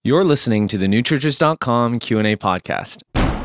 You're listening to the newchurches.com Q&A podcast.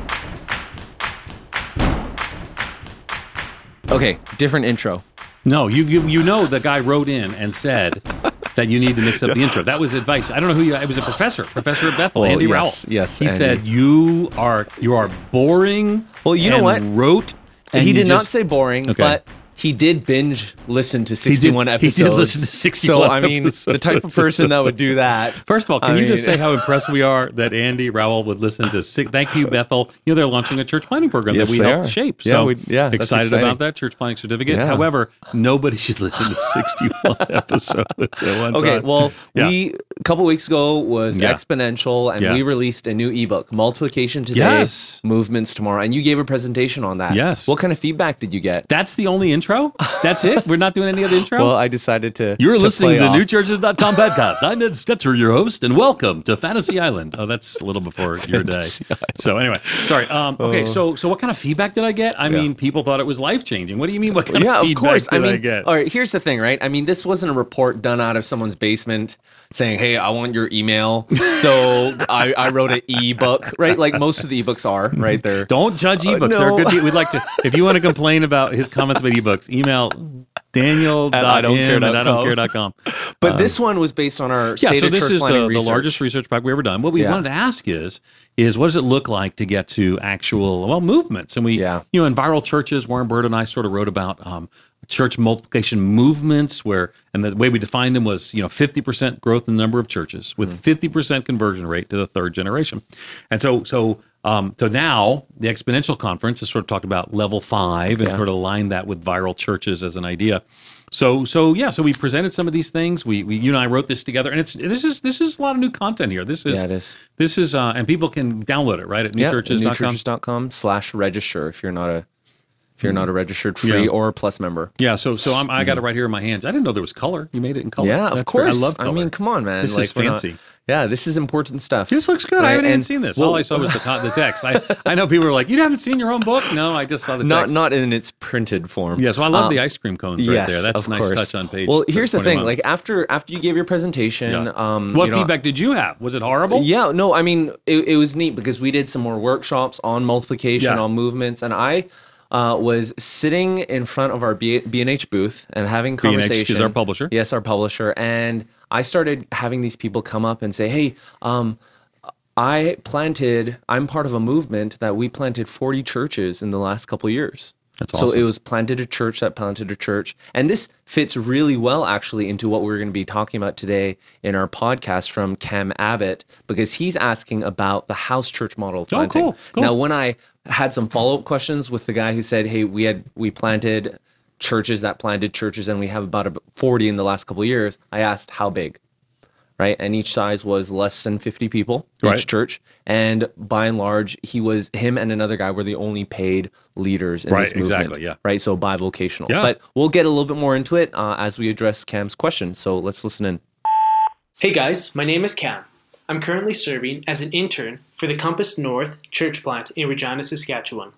Okay, different intro. No, you know the guy wrote in and said that you need to mix up the intro. That was advice. I don't know who it was a professor at Bethel, Andy Rowell. Yes. He said you are boring. Well, you know what? He did not say boring, but he did binge listen to 61 episodes. He did listen to 61 So, I mean, the type of person that would do that. First of all, can you just say how impressed we are that Andy Rowell would listen to Thank You, Bethel. You know, they're launching a church planning program that we helped shape. So excited about that church planning certificate. Yeah. However, nobody should listen to 61 episodes at one time. Okay, well, a couple weeks ago was Exponential, and we released a new ebook, Multiplication Today, Movements Tomorrow, and you gave a presentation on that. Yes. What kind of feedback did you get? That's the only intro? That's it? We're not doing any other intro? Well, I decided to You're listening to the play newchurches.com podcast. I'm Ned Stetzer, your host, and welcome to Fantasy Island. Oh, that's a little before your day. So anyway, sorry. Okay, so what kind of feedback did I get? I mean, people thought it was life-changing. What do you mean, what kind of feedback did I get? All right, here's the thing, right? I mean, this wasn't a report done out of someone's basement saying, hey, I want your email. So I wrote an ebook, right? Like most of the ebooks are, right? They're Don't judge ebooks. They're good. We'd like to, if you want to complain about his comments about ebooks, email Daniel.m@idon'tcare.com. But this one was based on our State of Church Planning research. The largest research project we ever done. What we wanted to ask is what does it look like to get to actual, movements? And we, in Viral Churches, Warren Bird and I sort of wrote about church multiplication movements and the way we defined them was, 50% growth in the number of churches with 50% conversion rate to the third generation. And so now the Exponential Conference has sort of talked about level 5 and sort of aligned that with Viral Churches as an idea. So we presented some of these things. We you and I wrote this together, and this is a lot of new content here. This is and people can download it right at newchurches.com. newchurches.com/register if you're not a registered free or plus member. Yeah, so I got it right here in my hands. I didn't know there was color. You made it in color. Yeah, of course. I love color. I mean, come on, man. This is fancy. This is important stuff. This looks good. Right? I haven't even seen this. All I saw was the text. I know people are like, you haven't seen your own book? No, I just saw the text. Not in its printed form. Yeah, so I love the ice cream cones right there. That's a nice touch on page. Well, here's the thing. Like after you gave your presentation, what feedback did you have? Was it horrible? Yeah, no. I mean, it was neat because we did some more workshops on multiplication, on movements, and I was sitting in front of our B&H booth and having conversation. B&H is our publisher. Yes, our publisher. And I started having these people come up and say, hey, I'm part of a movement that we planted 40 churches in the last couple of years. That's awesome. So it was planted a church that planted a church. And this fits really well, actually, into what we're going to be talking about today in our podcast from Cam Abbott, because he's asking about the house church model of planting. Oh, cool. Now, when I had some follow-up questions with the guy who said, hey, we planted churches that planted churches, and we have about 40 in the last couple of years, I asked how big, right? And each size was less than 50 people, each church. And by and large, him and another guy were the only paid leaders in this movement. Exactly, right? So bivocational. Yeah. But we'll get a little bit more into it as we address Cam's question. So let's listen in. Hey guys, my name is Cam. I'm currently serving as an intern for the Compass North church plant in Regina, Saskatchewan.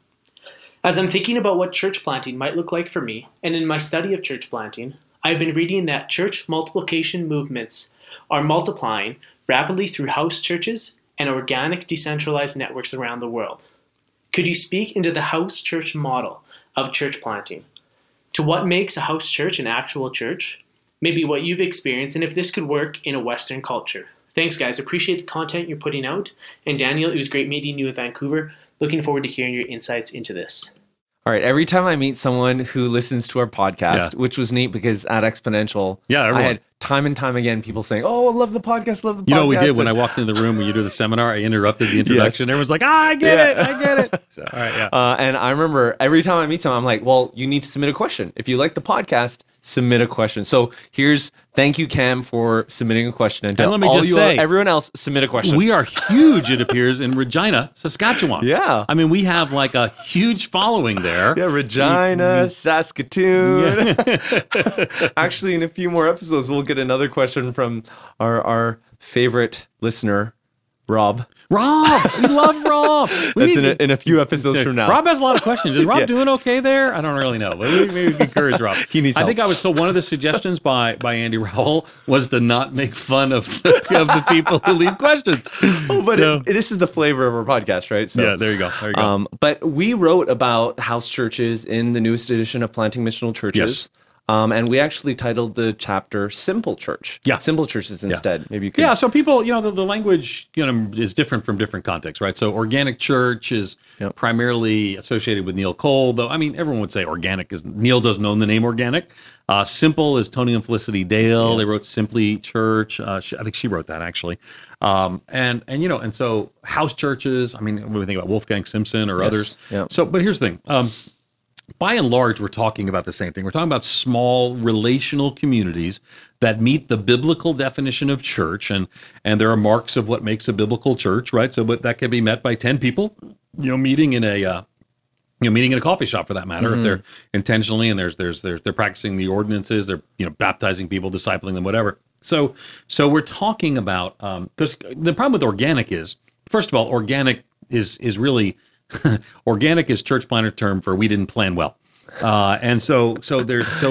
As I'm thinking about what church planting might look like for me, and in my study of church planting, I've been reading that church multiplication movements are multiplying rapidly through house churches and organic decentralized networks around the world. Could you speak into the house church model of church planting? To what makes a house church an actual church? Maybe what you've experienced, and if this could work in a Western culture. Thanks, guys. Appreciate the content you're putting out. And Daniel, it was great meeting you in Vancouver. Looking forward to hearing your insights into this. All right. Every time I meet someone who listens to our podcast, which was neat because at Exponential, I had time and time again people saying, oh, I love the podcast, love the podcast. You know what we did when I walked into the room when you do the seminar, I interrupted the introduction. Everyone's like, I get it. So, all right, and I remember every time I meet someone, I'm like, well, you need to submit a question. If you like the podcast, submit a question. So thank you, Cam, for submitting a question. And let me just say, everyone else, submit a question. We are huge, it appears, in Regina, Saskatchewan. Yeah. I mean, we have like a huge following there. Yeah, Regina, Saskatoon. Actually, in a few more episodes, we'll get another question from our favorite listener, Rob. We love Rob. That's in a few episodes from now. Rob has a lot of questions. Is Rob doing okay there? I don't really know, but maybe we can encourage Rob. He needs help. I think I was told one of the suggestions by Andy Rowell was to not make fun of the people who leave questions. Oh, but this is the flavor of our podcast, right? So, yeah, there you go. But we wrote about house churches in the newest edition of Planting Missional Churches. Yes. And we actually titled the chapter "Simple Church." Yeah, simple churches instead. Maybe you could. Yeah, so people, the language, is different from different contexts, right? So organic church is primarily associated with Neil Cole, though. I mean, everyone would say organic is Neil doesn't own the name organic. Simple is Tony and Felicity Dale. They wrote Simply Church. I think she wrote that actually. And so house churches. I mean, when we think about Wolfgang Simpson or others. Yeah. So, but here's the thing. By and large, we're talking about the same thing. We're talking about small relational communities that meet the biblical definition of church, and there are marks of what makes a biblical church, right? So, but that can be met by 10 people, meeting in a meeting in a coffee shop for that matter, if they're intentionally and they're practicing the ordinances, they're baptizing people, discipling them, whatever. So we're talking about because the problem with organic is, first of all, organic is really. Organic is church planter term for we didn't plan well, and so there's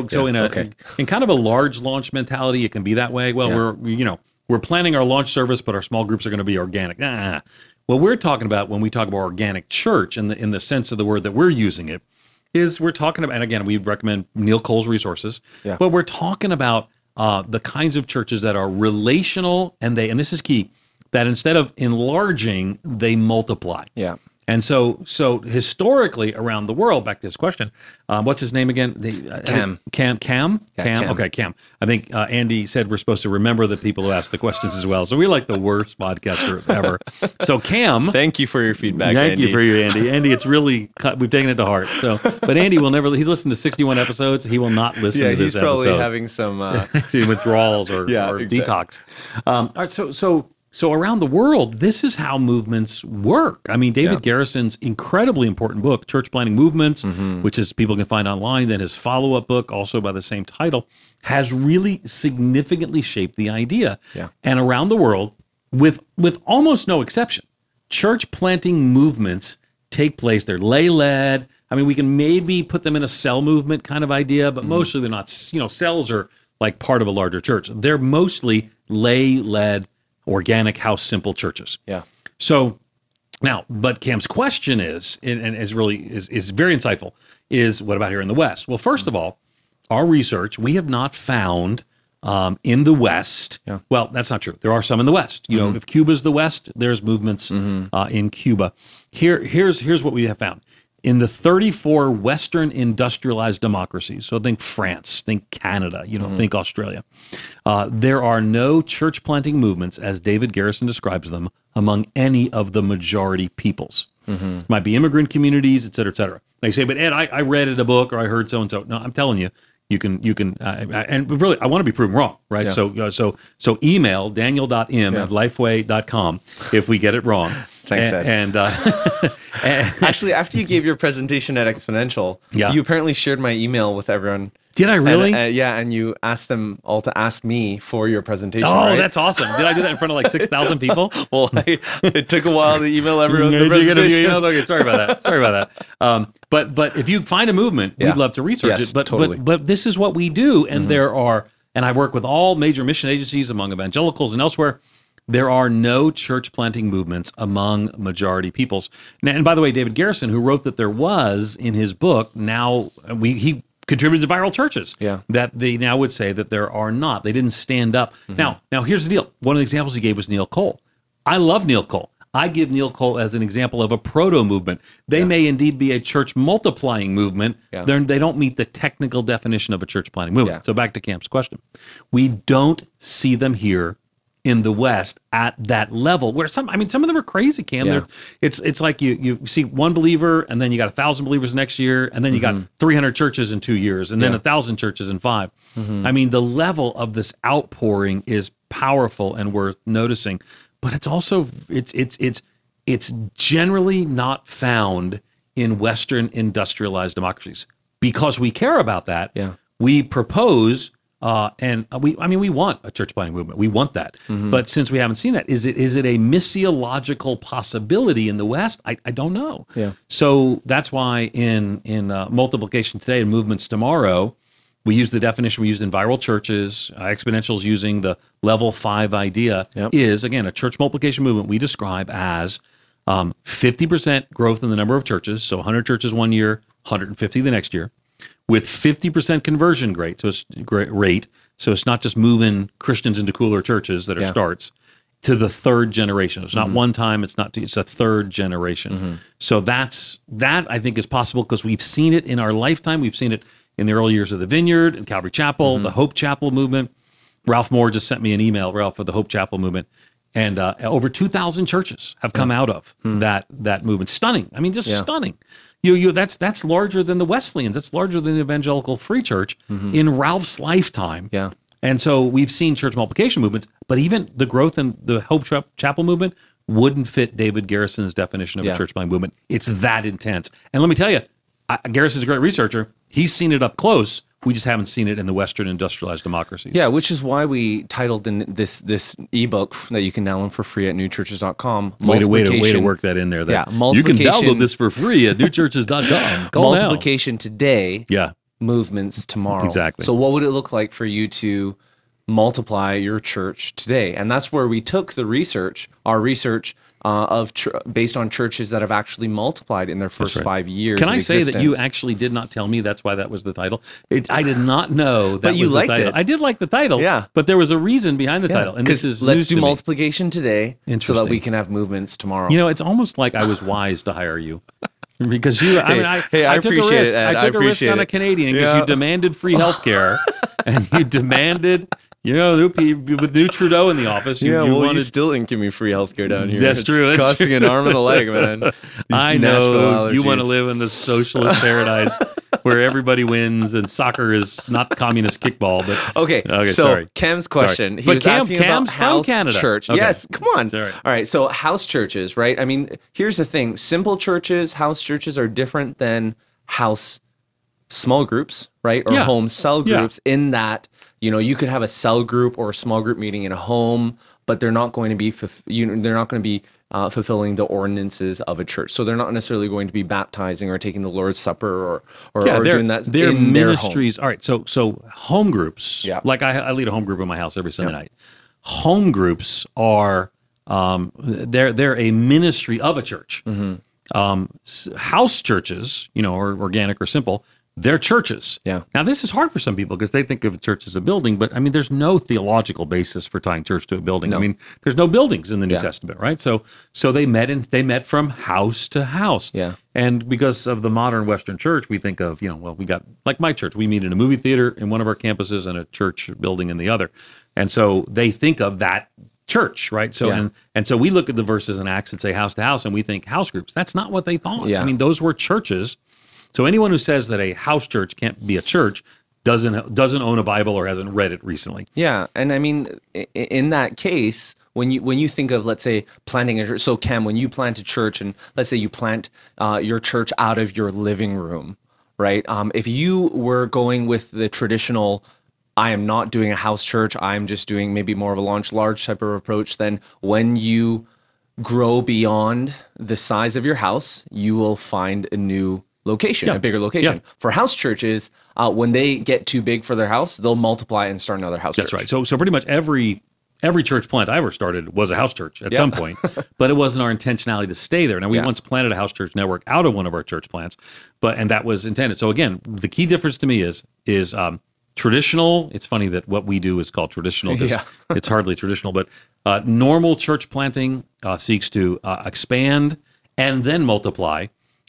in kind of a large launch mentality, it can be that way. Well, we're planning our launch service, but our small groups are going to be organic. What we're talking about when we talk about organic church, in the sense of the word that we're using it, is we're talking about, and again, we recommend Neil Cole's resources, but we're talking about the kinds of churches that are relational, and this is key, that instead of enlarging, they multiply. Yeah. And so historically around the world, back to this question, what's his name again? Cam. Cam? Okay, Cam. I think Andy said we're supposed to remember the people who ask the questions as well. So we're like the worst podcasters ever. So Cam. Thank you for your feedback, Thank Andy. you for your Andy. Andy, it's really, we've taken it to heart. So, but Andy will never, he's listened to 61 episodes. He will not listen to this episode. Yeah, he's probably having some withdrawals or detox. All right, So around the world, this is how movements work. I mean, David Garrison's incredibly important book, Church Planting Movements, which is people can find online, then his follow-up book, also by the same title, has really significantly shaped the idea. Yeah. And around the world, with almost no exception, church planting movements take place. They're lay-led. I mean, we can maybe put them in a cell movement kind of idea, but mostly they're not. Cells are like part of a larger church. They're mostly lay-led, organic house simple churches. Yeah. So now, but Cam's question is, and is very insightful, is what about here in the West? Well, first of all, our research, we have not found in the West. Yeah. Well, that's not true. There are some in the West. If Cuba's the West, there's movements in Cuba. Here's what we have found. In the 34 Western industrialized democracies, so think France, think Canada, think Australia, there are no church planting movements, as David Garrison describes them, among any of the majority peoples. It might be immigrant communities, et cetera, et cetera. They say, but Ed, I read in a book or I heard so-and-so. No, I'm telling you, you can, and really, I want to be proven wrong, right? Yeah. So email daniel.m@lifeway.com if we get it wrong. Thanks, Ed. And actually, after you gave your presentation at Exponential, you apparently shared my email with everyone. Did I really? And you asked them all to ask me for your presentation. Oh, right? That's awesome. Did I do that in front of like 6,000 people? Well, it took a while to email everyone the presentation. Okay, sorry about that. But if you find a movement, we'd love to research it. But totally. But this is what we do, and there are, and I work with all major mission agencies among evangelicals and elsewhere. There are no church planting movements among majority peoples. And by the way, David Garrison, who wrote that there was in his book, he contributed to viral churches. Yeah. That they now would say that there are not. They didn't stand up. Now here's the deal. One of the examples he gave was Neil Cole. I love Neil Cole. I give Neil Cole as an example of a proto-movement. They may indeed be a church multiplying movement. Yeah. They don't meet the technical definition of a church planting movement. Yeah. So back to Cam's question. We don't see them here in the West at that level, where some of them are crazy, Cam. Yeah. It's like you see one believer, and then you got 1,000 believers next year, and then you got 300 churches in 2 years, and then 1,000 churches in 5. I mean, the level of this outpouring is powerful and worth noticing, but it's also it's generally not found in Western industrialized democracies. Because we care about that, we propose And we want a church planting movement. We want that. But since we haven't seen that, is it a missiological possibility in the West? I don't know. Yeah. So that's why in Multiplication Today and Movements Tomorrow, we use the definition we used in Viral Churches. Exponentials using the level 5 idea is, again, a church multiplication movement we describe as 50% growth in the number of churches, so 100 churches one year, 150 the next year, with 50% conversion rate. So it's not just moving Christians into cooler churches that are starts to the third generation. It's not one time. It's a third generation. So that I think is possible because we've seen it in our lifetime. We've seen it in the early years of the Vineyard and Calvary Chapel, the Hope Chapel movement. Ralph Moore just sent me an email, Ralph, for the Hope Chapel movement. And over 2,000 churches have come out of that movement. Stunning. I mean, just stunning. That's larger than the Wesleyans. That's larger than the Evangelical Free Church in Ralph's lifetime. Yeah. And so we've seen church multiplication movements, but even the growth in the Hope Chapel movement wouldn't fit David Garrison's definition of a church planting movement. It's that intense. And let me tell you, Garrison's a great researcher. He's seen it up close. We just haven't seen it in the Western industrialized democracies. Yeah, which is why we titled in this ebook that you can download for free at newchurches.com. Way to work that in there. You can download this for free at newchurches.com. Multiplication Today. Yeah. Movements Tomorrow. Exactly. So what would it look like for you to multiply your church today? And that's where we took the research, our research based on churches that have actually multiplied in their first 5 years. Can I say existence. that you actually did not tell me that's why that was the title? I did not know that but you was liked the title. it. I did like the title, but there was a reason behind the title. And this is let's do multiplication today so that Interesting. we can have movements tomorrow. You know, it's almost like I was wise to hire you. Because I took a appreciate risk. it, Ed. I took a risk on a Canadian because you demanded free health care and you demanded, with the new Trudeau in the office. You still didn't give me free healthcare down here. That's true. That's costing an arm and a leg, man. I know you want to live in the socialist paradise where everybody wins and soccer is not communist kickball. But okay. So sorry. Cam's question. Sorry. He was asking Cam's about house from Canada. church. Okay. Yes, come on. Sorry. All right. So house churches, right? I mean, here's the thing: simple churches, house churches are different than house small groups, right? Or home cell groups. In that, you could have a cell group or a small group meeting in a home, but they're not going to be fulfilling the ordinances of a church. So they're not necessarily going to be baptizing or taking the Lord's Supper or doing that their in ministries. Their home. All right, so home groups, like I lead a home group in my house every Sunday night. Home groups are they're a ministry of a church. House churches, or organic or simple, they're churches. Yeah. Now, this is hard for some people because they think of a church as a building, but I mean, there's no theological basis for tying church to a building. No. I mean, there's no buildings in the New Testament, right? So they met from house to house. Yeah. And because of the modern Western church, we think of, we got, like my church, we meet in a movie theater in one of our campuses and a church building in the other. And so they think of that church, right? So and so we look at the verses in Acts that say house to house and we think house groups. That's not what they thought. Yeah. I mean, those were churches. So anyone who says that a house church can't be a church doesn't own a Bible or hasn't read it recently. Yeah, and I mean, in that case, when you think of, let's say, planting a church. So Cam, when you plant a church, and let's say you plant your church out of your living room, right? If you were going with the traditional, I am not doing a house church, I'm just doing maybe more of a large type of approach, then when you grow beyond the size of your house, you will find a new location, a bigger location. Yeah. For house churches, when they get too big for their house, they'll multiply and start another house church. That's right. So pretty much every church plant I ever started was a house church at some point, but it wasn't our intentionality to stay there. Now, we once planted a house church network out of one of our church plants, and that was intended. So again, the key difference to me is traditional. It's funny that what we do is called traditional. It's hardly traditional, but normal church planting seeks to expand and then multiply.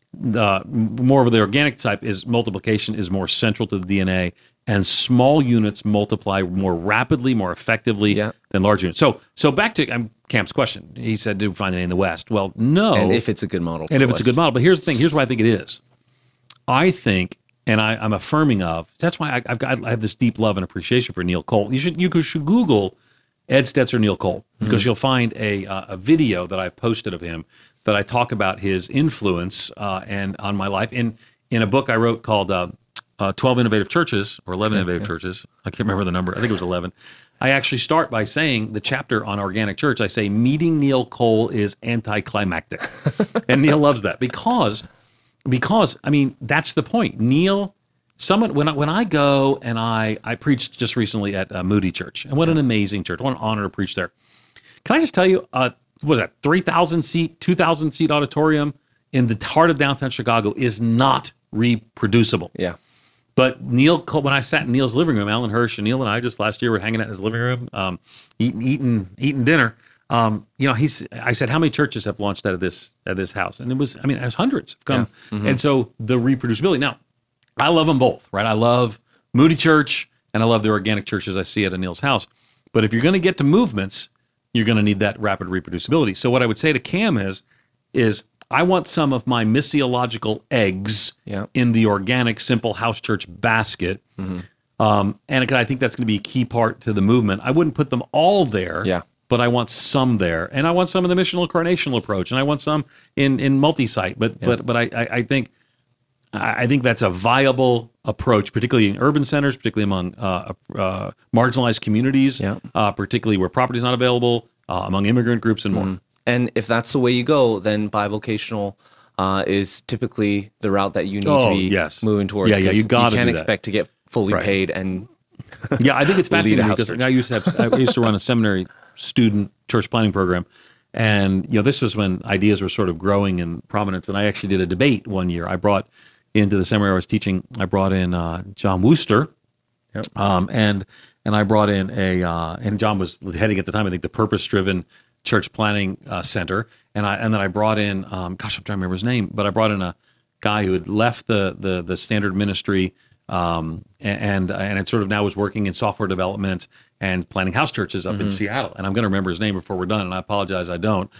More of the organic type is multiplication is more central to the DNA, and small units multiply more rapidly, more effectively than large units. So back to Camp's question. He said, "Do we find it in the West?" Well, no. And if it's a good model. And if it's a good model. But here's the thing. Here's why I think it is. I think, and I'm affirming of, that's why I have this deep love and appreciation for Neil Cole. You should Google Ed Stetzer, Neil Cole, because you'll find a video that I posted of him that I talk about his influence and on my life in a book I wrote called 12 Innovative Churches, or 11 Innovative Churches. I can't remember the number. I think it was 11. I actually start by saying the chapter on organic church. I say, meeting Neil Cole is anticlimactic. And Neil loves that because, I mean, that's the point. Neil, when I go and I preached just recently at Moody Church, and what an amazing church. What an honor to preach there. Can I just tell you, what was that, 3,000 seat, 2,000 seat auditorium in the heart of downtown Chicago is not reproducible. Yeah. But Neil, when I sat in Neil's living room, Alan Hirsch and Neil and I just last year were hanging out in his living room, eating dinner. I said, how many churches have launched out of this house? And it was hundreds have come. Yeah. Mm-hmm. And so the reproducibility. Now, I love them both, right? I love Moody Church and I love the organic churches I see at Neil's house. But if you're going to get to movements, you're going to need that rapid reproducibility. So what I would say to Cam is I want some of my missiological eggs in the organic, simple house church basket. Mm-hmm. And I think that's going to be a key part to the movement. I wouldn't put them all there, but I want some there. And I want some in the missional incarnational approach, and I want some in multi-site. But I think that's a viable approach, particularly in urban centers, particularly among marginalized communities, particularly where property is not available, among immigrant groups and more. Mm-hmm. And if that's the way you go, then bivocational is typically the route that you need to be moving towards. You can't expect to get fully paid. And I think it's fascinating because I used to run a seminary student church planning program, and this was when ideas were sort of growing in prominence. And I actually did a debate one year. I brought into the seminary I was teaching. I brought in John Wooster, and I brought in and John was heading at the time, I think, the Purpose-Driven Church Planning Center, and then I brought in, I'm trying to remember his name, but I brought in a guy who had left the standard ministry, and it sort of now was working in software development and planning house churches up in Seattle. And I'm going to remember his name before we're done, and I apologize, I don't.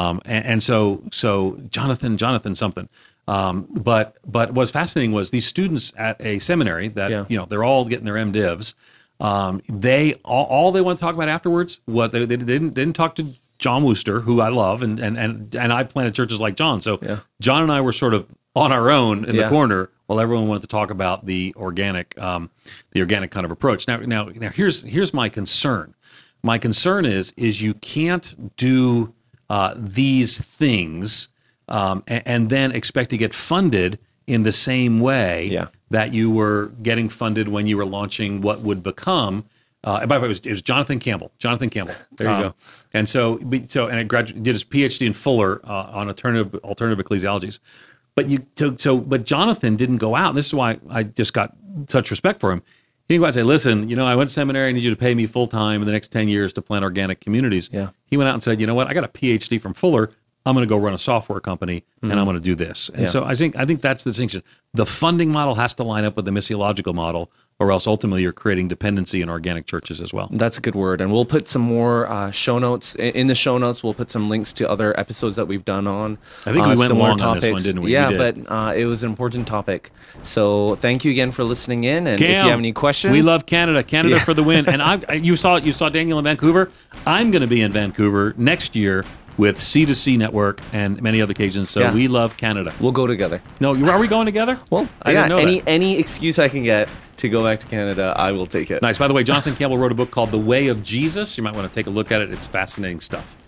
So Jonathan something. But what's fascinating was these students at a seminary that they're all getting their MDivs. They all they want to talk about afterwards. What they didn't talk to John Wooster, who I love, and I planted churches like John. So John and I were sort of on our own in the corner while everyone wanted to talk about the organic kind of approach. Now here's my concern. My concern is you can't do these things and then expect to get funded in the same way that you were getting funded when you were launching what would become. By the way, it was Jonathan Campbell. There you go. And so I did his PhD in Fuller on alternative ecclesiologies. But Jonathan didn't go out. And this is why I just got such respect for him. He didn't go out and say, listen, I went to seminary. I need you to pay me full time in the next 10 years to plant organic communities. Yeah. He went out and said, you know what? I got a PhD from Fuller. I'm going to go run a software company, and I'm going to do this. And so I think that's the distinction. The funding model has to line up with the missiological model, or else ultimately you're creating dependency in organic churches as well. That's a good word. And we'll put some more show notes. In the show notes, we'll put some links to other episodes that we've done on I think we went long topics. On this one, didn't we? Yeah, but it was an important topic. So thank you again for listening in. And Cam, if you have any questions. We love Canada. Canada for the win. And you saw Daniel in Vancouver. I'm going to be in Vancouver next year with C2C Network and many other occasions. So we love Canada. We'll go together. No, are we going together? Well, I didn't know that. Any excuse I can get to go back to Canada, I will take it. Nice. By the way, Jonathan Campbell wrote a book called The Way of Jesus. You might want to take a look at it. It's fascinating stuff.